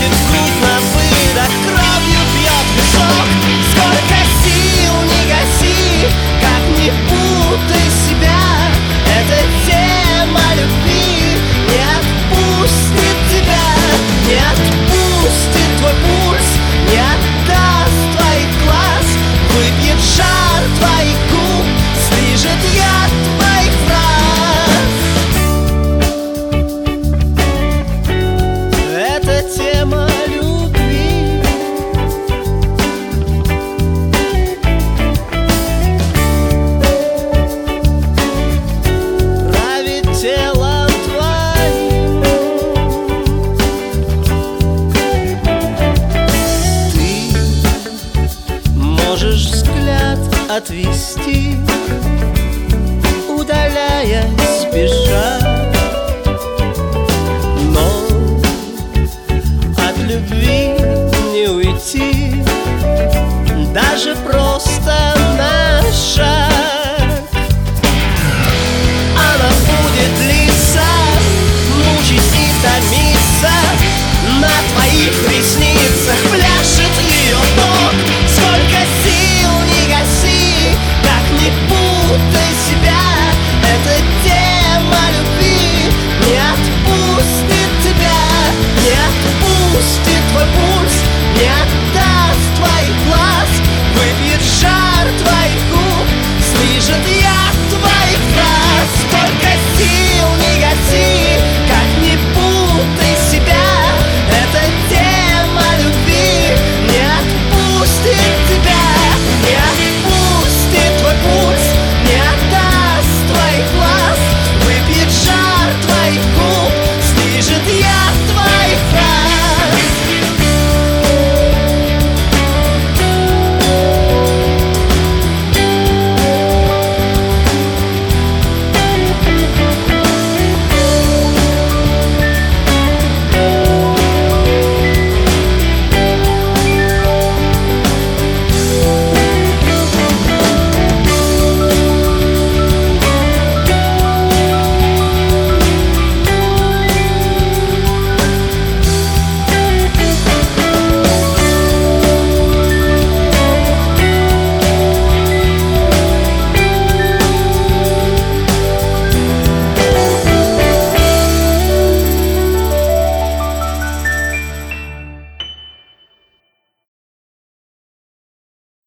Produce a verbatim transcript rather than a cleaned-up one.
Лижет грудь на выдох, кровью бьет висок. Сколько сил не гаси, как не путай себя. Эта тема любви не отпустит тебя, не отпустит твой пульс, не отдаст твоих глаз, выпьет жар твоих губ, слижет яд твоих фраз. Это тема любви. Правит телом твоим. Ты можешь взгляд отвести, удаляясь спеша, но от любви не уйти, даже просто на шаг. Она будет длиться, мучить и томиться, на твоих ресницах пляшет ее ток. Сколько сил не гаси, как не путай себя. Эта тема любви не отпустит тебя, не отпустит твой пульс, не отдаст твоих глаз, выпьет жар твоих губ, слижет